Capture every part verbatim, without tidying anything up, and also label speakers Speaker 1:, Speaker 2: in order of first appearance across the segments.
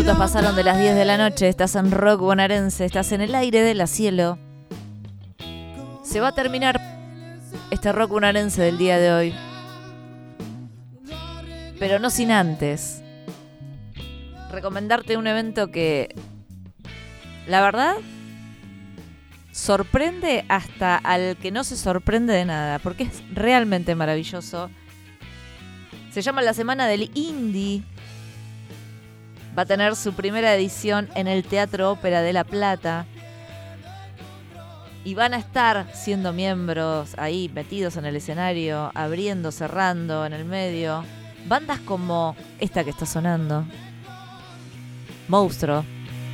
Speaker 1: minutos pasaron de las diez de la noche. Estás en Rock Bonaerense, estás en el aire de la cielo. Se va a terminar este Rock Bonaerense del día de hoy, pero no sin antes recomendarte un evento que, la verdad, sorprende hasta al que no se sorprende de nada, porque es realmente maravilloso. Se llama la Semana del Indie. Va a tener su primera edición en el Teatro Ópera de La Plata. Y van a estar siendo miembros ahí, metidos en el escenario, abriendo, cerrando, en el medio, bandas como esta que está sonando, Monstruo,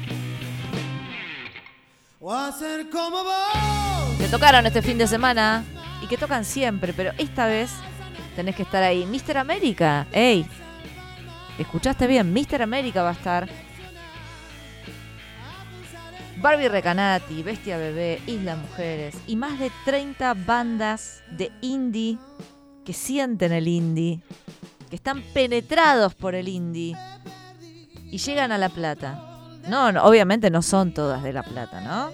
Speaker 1: que tocaron este fin de semana y que tocan siempre, pero esta vez tenés que estar ahí. Mister América, ey, escuchaste bien, Mister América va a estar. Barbie Recanati, Bestia Bebé, Isla Mujeres y más de treinta bandas de indie que sienten el indie, que están penetrados por el indie y llegan a La Plata. No, no, obviamente no son todas de La Plata, ¿no?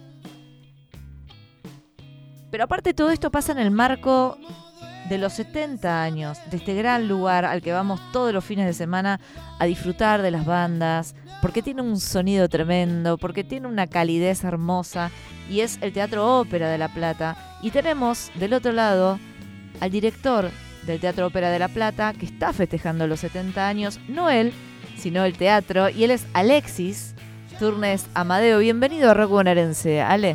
Speaker 1: Pero aparte todo esto pasa en el marco de los setenta años de este gran lugar al que vamos todos los fines de semana a disfrutar de las bandas, porque tiene un sonido tremendo, porque tiene una calidez hermosa, y es el Teatro Ópera de La Plata. Y tenemos del otro lado al director del Teatro Ópera de La Plata, que está festejando los setenta años, no él, sino el teatro, y él es Alexis Turnes Amadeo. Bienvenido a Rock Bonaerense, Ale.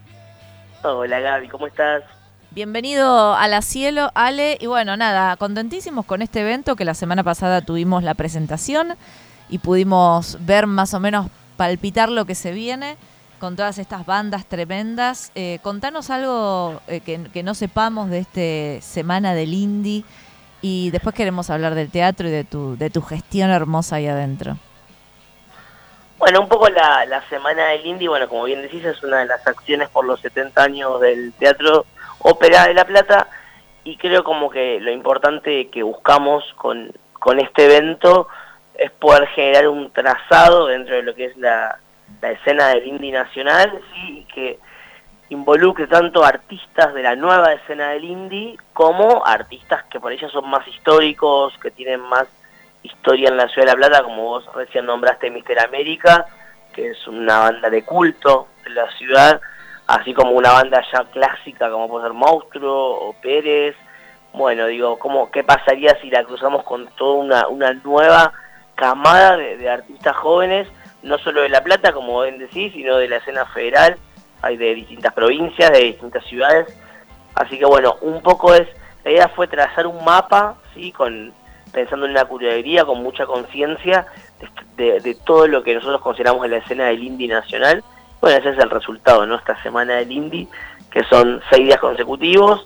Speaker 2: Hola Gaby, ¿cómo estás?
Speaker 1: Bienvenido a la cielo, Ale. Y bueno, nada, contentísimos con este evento que la semana pasada tuvimos la presentación y pudimos ver más o menos, palpitar lo que se viene con todas estas bandas tremendas. Eh, contanos algo eh, que, que no sepamos de este Semana del Indie, y después queremos hablar del teatro y de tu, de tu gestión hermosa ahí adentro.
Speaker 2: Bueno, un poco la, la Semana del Indie, bueno, como bien decís, es una de las acciones por los setenta años del Teatro Ópera de La Plata, y creo como que lo importante que buscamos con, con este evento es poder generar un trazado dentro de lo que es la, la escena del indie nacional, ¿sí? Que involucre tanto artistas de la nueva escena del indie como artistas que por ellos son más históricos, que tienen más historia en la ciudad de La Plata, como vos recién nombraste Mister América, que es una banda de culto de la ciudad, así como una banda ya clásica como puede ser Monstruo o Pérez. Bueno, digo, ¿cómo, qué pasaría si la cruzamos con toda una, una nueva camada de, de artistas jóvenes, no solo de La Plata, como bien decís, sino de la escena federal? Hay de distintas provincias, de distintas ciudades. Así que bueno, un poco es, la idea fue trazar un mapa, ¿sí? Con, pensando en una curaduría, con mucha conciencia de, de, de todo lo que nosotros consideramos en la escena del indie nacional. Bueno, ese es el resultado, ¿no? Esta Semana del Indie, que son seis días consecutivos,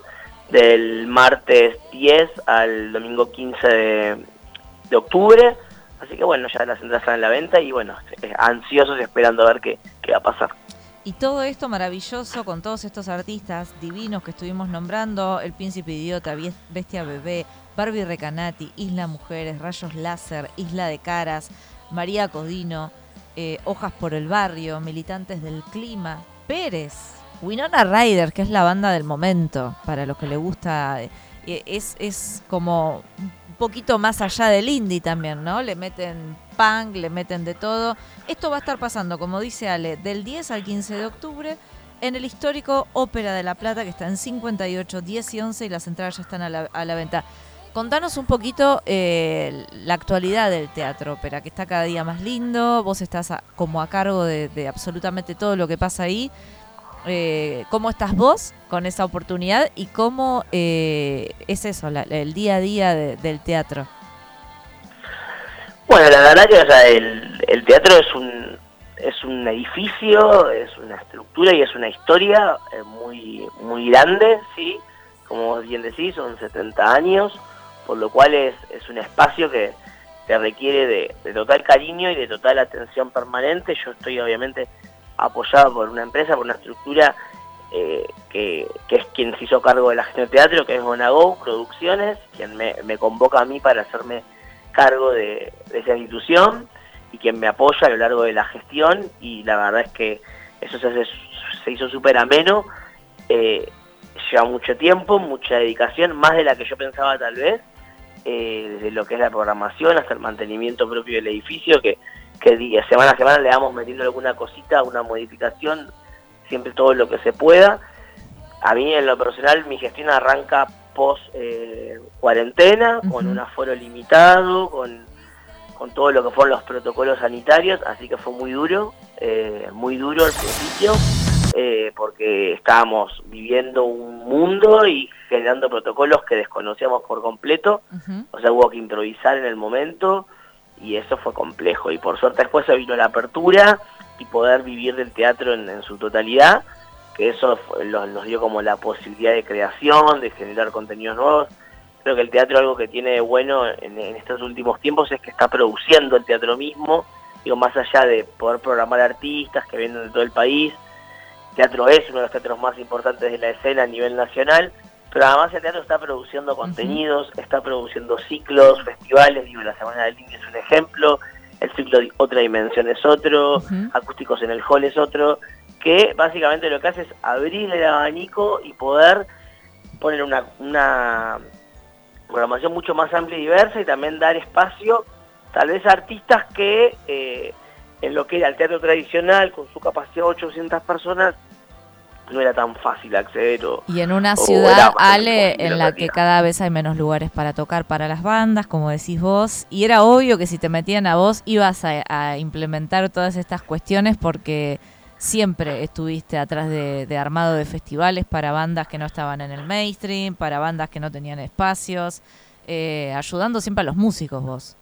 Speaker 2: del martes diez al domingo quince de, de octubre. Así que bueno, ya las entradas están en la venta y bueno, ansiosos esperando a ver qué, qué va a pasar.
Speaker 1: Y todo esto maravilloso con todos estos artistas divinos que estuvimos nombrando: El Príncipe Idiota, Bestia Bebé, Barbie Recanati, Isla Mujeres, Rayos Láser, Isla de Caras, María Codino, eh, Hojas por el Barrio, Militantes del Clima, Pérez, Winona Ryder, que es la banda del momento, para los que le gusta, eh, es, es como un poquito más allá del indie también, ¿no? Le meten punk, le meten de todo. Esto va a estar pasando, como dice Ale, del diez al quince de octubre en el histórico Ópera de La Plata, que está en cincuenta y ocho, diez y once, y las entradas ya están a la, a la venta. Contanos un poquito eh, la actualidad del Teatro Ópera, que está cada día más lindo. Vos estás a, como a cargo de, de absolutamente todo lo que pasa ahí. Eh, ¿Cómo estás vos con esa oportunidad y cómo eh, es eso, la, el día a día de, del teatro?
Speaker 2: Bueno, la verdad que o sea, el, el teatro es un es un edificio, es una estructura y es una historia eh, muy muy grande, ¿sí? Como vos bien decís, son setenta años, por lo cual es, es un espacio que, que requiere de, de total cariño y de total atención permanente. Yo estoy obviamente apoyado por una empresa, por una estructura eh, que, que es quien se hizo cargo de la gestión de teatro, que es Monago Producciones, quien me, me convoca a mí para hacerme cargo de, de esa institución. y quien me apoya a lo largo de la gestión, y la verdad es que eso se, hace, se hizo súper ameno. Eh, lleva mucho tiempo, mucha dedicación, más de la que yo pensaba tal vez, eh, desde lo que es la programación hasta el mantenimiento propio del edificio, que, que día, semana a semana le vamos metiendo alguna cosita, una modificación, siempre todo lo que se pueda. A mí en lo personal mi gestión arranca post eh, cuarentena, uh-huh. con un aforo limitado, con, con todo lo que fueron los protocolos sanitarios, así que fue muy duro, eh, muy duro al principio, eh, porque estábamos viviendo un mundo y generando protocolos que desconocíamos por completo, uh-huh. o sea, hubo que improvisar en el momento y eso fue complejo, y por suerte después se vino la apertura y poder vivir del teatro en, en su totalidad, que eso los, nos dio como la posibilidad de creación, de generar contenidos nuevos. Creo que el teatro, algo que tiene de bueno en, en estos últimos tiempos, es que está produciendo el teatro mismo, digo, más allá de poder programar artistas que vienen de todo el país. El teatro es uno de los teatros más importantes de la escena a nivel nacional, pero además el teatro está produciendo contenidos, uh-huh. está produciendo ciclos, festivales, digo, la Semana del Indie es un ejemplo, el ciclo de Otra Dimensión es otro, uh-huh. Acústicos en el Hall es otro, que básicamente lo que hace es abrir el abanico y poder poner una, una programación mucho más amplia y diversa, y también dar espacio tal vez a artistas que eh, en lo que era el teatro tradicional, con su capacidad de ochocientas personas, no era tan fácil acceder. O,
Speaker 1: y en una ciudad, Ale, en la que cada vez hay menos lugares para tocar para las bandas, como decís vos, y era obvio que si te metían a vos ibas a, a implementar todas estas cuestiones, porque siempre estuviste atrás de, de armado de festivales para bandas que no estaban en el mainstream, para bandas que no tenían espacios, eh, ayudando siempre a los músicos vos.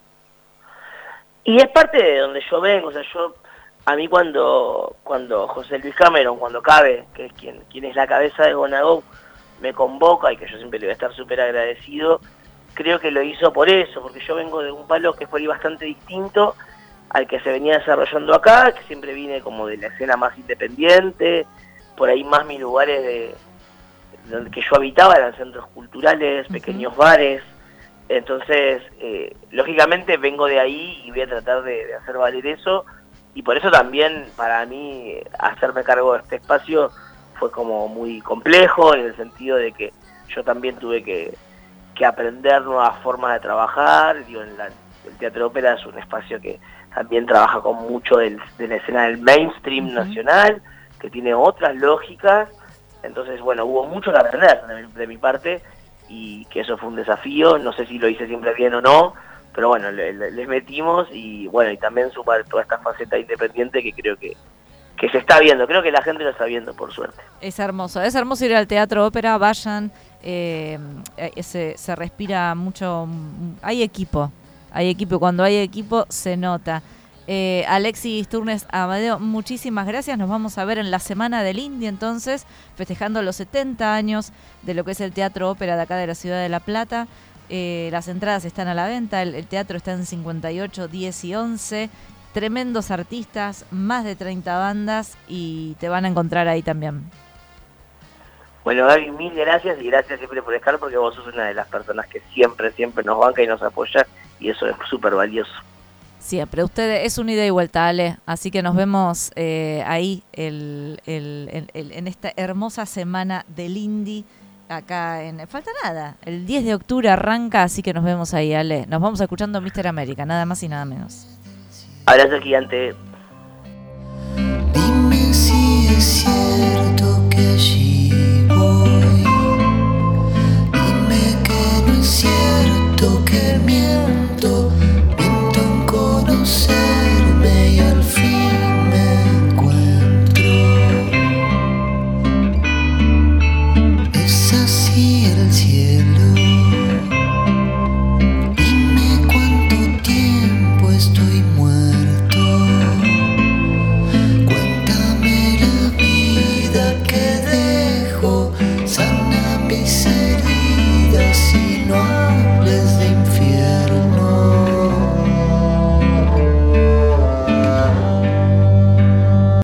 Speaker 2: Y es parte de donde yo vengo, o sea, yo, a mí cuando cuando José Luis Cameron, cuando cabe, que es quien, quien es la cabeza de Gonago, me convoca, y que yo siempre le voy a estar súper agradecido, creo que lo hizo por eso, porque yo vengo de un palo que fue bastante distinto al que se venía desarrollando acá, que siempre vine como de la escena más independiente, por ahí más mis lugares de donde que yo habitaba eran centros culturales, uh-huh. pequeños bares, entonces eh, lógicamente vengo de ahí y voy a tratar de, de hacer valer eso, y por eso también para mí hacerme cargo de este espacio fue como muy complejo, en el sentido de que yo también tuve que, que aprender nuevas formas de trabajar. Digo, en la, el Teatro Ópera es un espacio que también trabaja con mucho del, de la escena del mainstream uh-huh. nacional, que tiene otras lógicas, entonces bueno, hubo mucho que aprender de, de mi parte, y que eso fue un desafío, no sé si lo hice siempre bien o no, pero bueno, le, le, les metimos, y bueno, y también sumar toda esta faceta independiente que creo que, que se está viendo, creo que la gente lo está viendo, por suerte.
Speaker 1: Es hermoso, es hermoso ir al Teatro Ópera, vayan, eh, se, se respira mucho, hay equipo. Hay equipo, cuando hay equipo se nota. Eh, Alexis Turnes Amadeo, muchísimas gracias. Nos vamos a ver en la Semana del Indie, entonces, festejando los setenta años de lo que es el Teatro Ópera de acá de la Ciudad de La Plata. Eh, las entradas están a la venta, el, el teatro está en cincuenta y ocho, diez y once. Tremendos artistas, más de treinta bandas, y te van a encontrar ahí también.
Speaker 2: Bueno, Gaby, mil gracias, y gracias siempre por estar, porque vos sos una de las personas que siempre, siempre nos banca y nos apoya, y eso es súper valioso.
Speaker 1: Siempre, ustedes es un ida y vuelta, Ale, así que nos vemos eh, ahí el, el, el, el, en esta hermosa semana del indie, acá en... Falta nada, el diez de octubre arranca, así que nos vemos ahí, Ale. Nos vamos escuchando Mister América, nada más y nada menos.
Speaker 2: Abrazo gigante.
Speaker 3: Dime si es cierto que allí voy.